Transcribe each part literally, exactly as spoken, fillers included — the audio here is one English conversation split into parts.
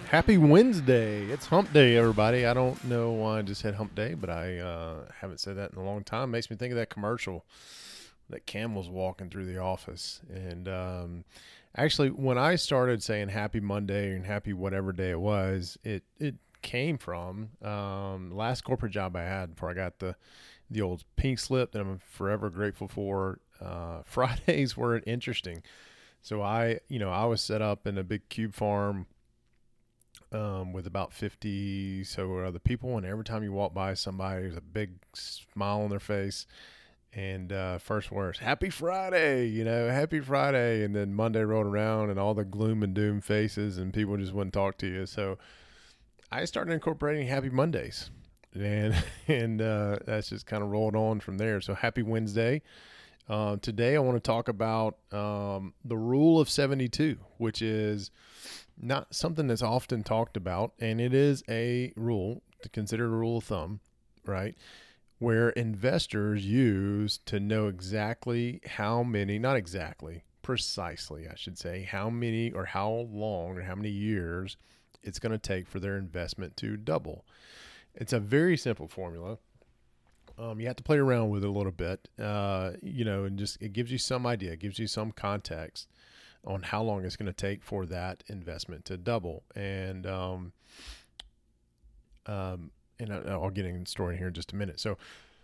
Happy Wednesday. It's hump day, everybody. I don't know why I just said hump day, but I uh, haven't said that in a long time. Makes me think of that commercial that Cam was walking through the office. And um, actually, when I started saying happy Monday and happy whatever day it was, it, it came from um, the last corporate job I had before I got the, the old pink slip that I'm forever grateful for. Uh, Fridays were interesting. So I, you know, I was set up in a big cube farm um, with about fifty so other people, and every time you walk by somebody, there's a big smile on their face. And uh, first words, "Happy Friday," you know, "Happy Friday," and then Monday rolled around, and all the gloom and doom faces, and people just wouldn't talk to you. So I started incorporating Happy Mondays, and and uh, that's just kind of rolled on from there. So Happy Wednesday. Uh, today I want to talk about um, the rule of seventy-two, which is not something that's often talked about, and it is a rule to consider a rule of thumb, right? Where investors use to know exactly how many, not exactly, precisely, I should say, how many or how long or how many years it's going to take for their investment to double. It's a very simple formula. Um, you have to play around with it a little bit, uh, you know, and just it gives you some idea, it gives you some context on how long it's going to take for that investment to double. And um, um, and I, I'll get into the story here in just a minute. So,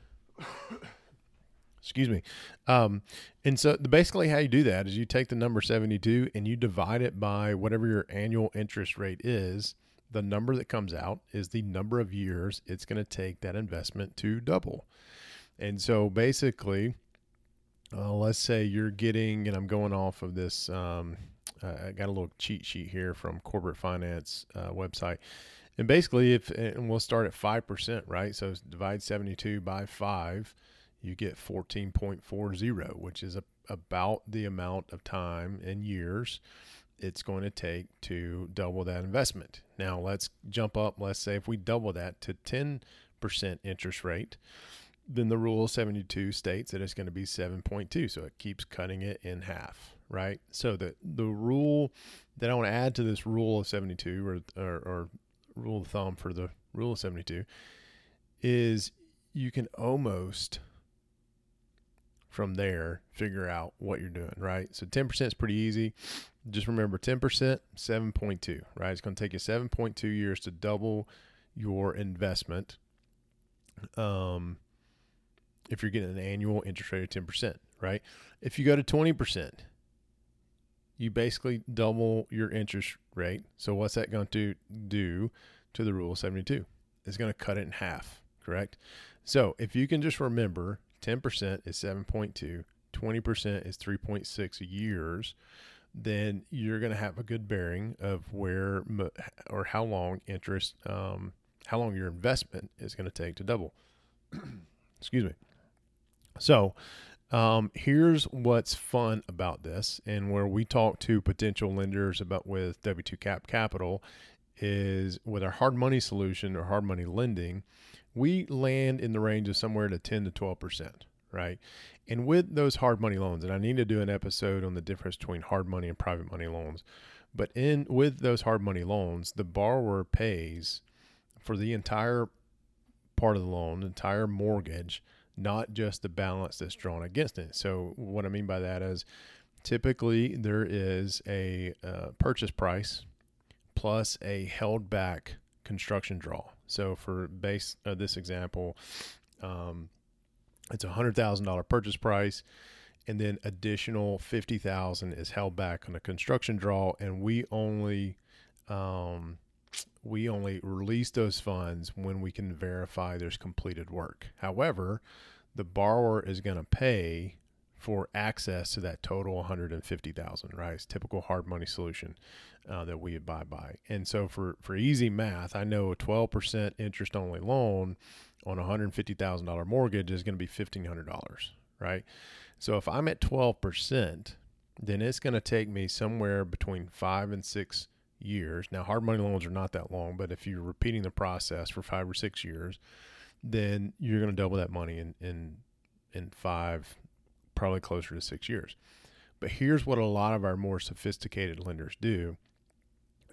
excuse me. Um, and so the, basically how you do that is you take the number seventy-two and you divide it by whatever your annual interest rate is. The number that comes out is the number of years it's going to take that investment to double. And so basically, uh, let's say you're getting, and I'm going off of this, um, uh, I got a little cheat sheet here from Corporate Finance uh, website. And basically, if and we'll start at five percent, right? So divide seventy-two by five, you get fourteen point four zero, which is a, about the amount of time in years it's going to take to double that investment. Now let's jump up. Let's say if we double that to ten percent interest rate, then the rule of seventy-two states that it's going to be seven point two. So it keeps cutting it in half, right? So the, the rule that I want to add to this rule of seventy-two or, or, or rule of thumb for the rule of seventy-two is you can almost from there figure out what you're doing, right? So ten percent is pretty easy. Just remember ten percent, seven point two, right? It's going to take you seven point two years to double your investment. Um, if you're getting an annual interest rate of ten percent, right? If you go to twenty percent, you basically double your interest rate. So what's that going to do to the rule of seventy-two? It's going to cut it in half, correct? So if you can just remember, ten percent is seven point two, twenty percent is three point six years, then you're going to have a good bearing of where or how long interest, um, how long your investment is going to take to double. Excuse me. So um, here's what's fun about this, and where we talk to potential lenders about with W two Cap Capital is with our hard money solution or hard money lending, we land in the range of somewhere to ten to twelve percent, right? And with those hard money loans, and I need to do an episode on the difference between hard money and private money loans, but in with those hard money loans, the borrower pays for the entire part of the loan, the entire mortgage, not just the balance that's drawn against it. So what I mean by that is typically there is a uh, purchase price plus a held back construction draw. So for base uh, this example, um, it's a one hundred thousand dollars purchase price, and then additional fifty thousand dollars is held back on a construction draw, and we only um, we only release those funds when we can verify there's completed work. However, the borrower is going to pay for access to that total one hundred fifty thousand dollars, right? It's typical hard money solution uh, that we abide by. And so for, for easy math, I know a twelve percent interest only loan on a one hundred fifty thousand dollars mortgage is going to be fifteen hundred dollars, right? So if I'm at twelve percent, then it's going to take me somewhere between five and six years. Now, hard money loans are not that long, but if you're repeating the process for five or six years, then you're going to double that money in, in, in five, probably closer to six years. But here's what a lot of our more sophisticated lenders do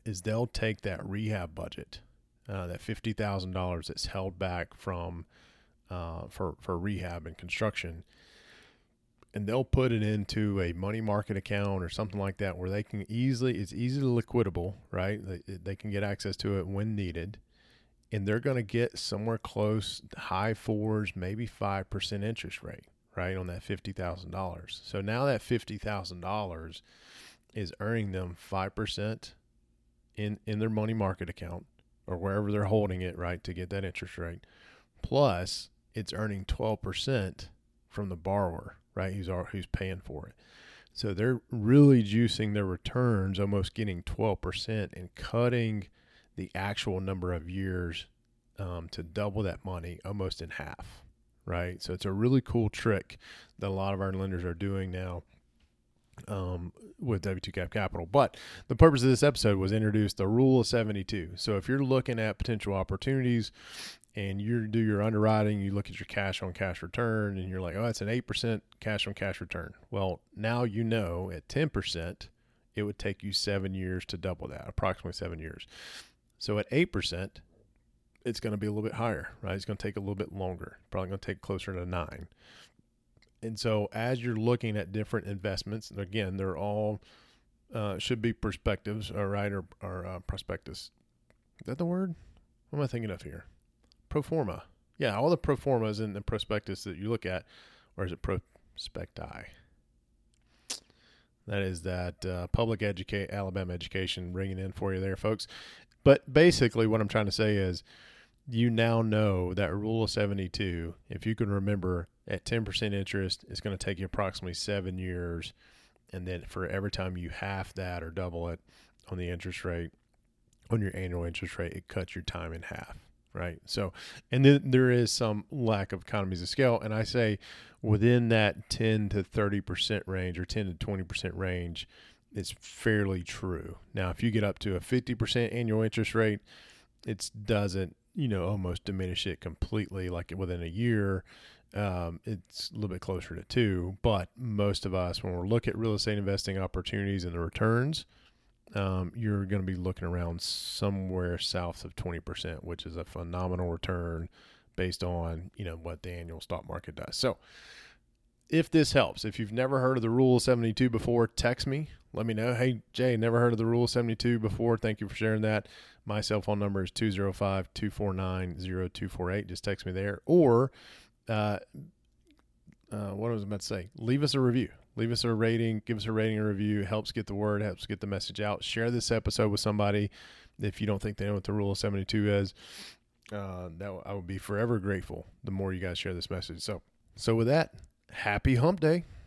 is they'll take that rehab budget, uh, that fifty thousand dollars that's held back from uh, for for rehab and construction, and they'll put it into a money market account or something like that where they can easily, it's easily liquidable, right? They, they can get access to it when needed, and they're going to get somewhere close, high fours, maybe five percent interest rate, right, on that fifty thousand dollars. So now that fifty thousand dollars is earning them five percent in, in their money market account or wherever they're holding it, right, to get that interest rate. Plus, it's earning twelve percent from the borrower, right, who's who's paying for it. So they're really juicing their returns, almost getting twelve percent and cutting the actual number of years um, to double that money almost in half, right? So it's a really cool trick that a lot of our lenders are doing now um, with W two Cap Capital. But the purpose of this episode was introduce the rule of seventy-two. So if you're looking at potential opportunities and you do your underwriting, you look at your cash on cash return and you're like, oh, that's an eight percent cash on cash return. Well, now you know at ten percent, it would take you seven years to double that, approximately seven years. So at eight percent, it's going to be a little bit higher, right? It's going to take a little bit longer, probably going to take closer to nine. And so as you're looking at different investments, and again, they're all uh, should be perspectives, all right, or, or uh, prospectus. Is that the word? What am I thinking of here? Pro forma. Yeah, all the pro formas in the prospectus that you look at, or is it prospecti? That is that uh, public educate Alabama education ringing in for you there, folks. But basically what I'm trying to say is you now know that rule of seventy-two, if you can remember, at ten percent interest, it's going to take you approximately seven years. And then for every time you half that or double it on the interest rate, on your annual interest rate, it cuts your time in half, right? So, and then there is some lack of economies of scale. And I say within that ten to thirty percent range or ten to twenty percent range, it's fairly true. Now, if you get up to a fifty percent annual interest rate, it doesn't, you know, almost diminish it completely. Like within a year, um, it's a little bit closer to two. But most of us, when we look at real estate investing opportunities and the returns, um, you're going to be looking around somewhere south of twenty percent, which is a phenomenal return based on, you know, what the annual stock market does. So if this helps, if you've never heard of the rule of seventy-two before, text me. Let me know. Hey, Jay, never heard of the rule of seventy-two before. Thank you for sharing that. My cell phone number is two oh five, two four nine, oh two four eight. Just text me there. Or uh, uh, what was I about to say? Leave us a review. Leave us a rating. Give us a rating or review. It helps get the word, helps get the message out. Share this episode with somebody if you don't think they know what the rule of seventy-two is. Uh, that I would be forever grateful the more you guys share this message. So, so with that, happy hump day.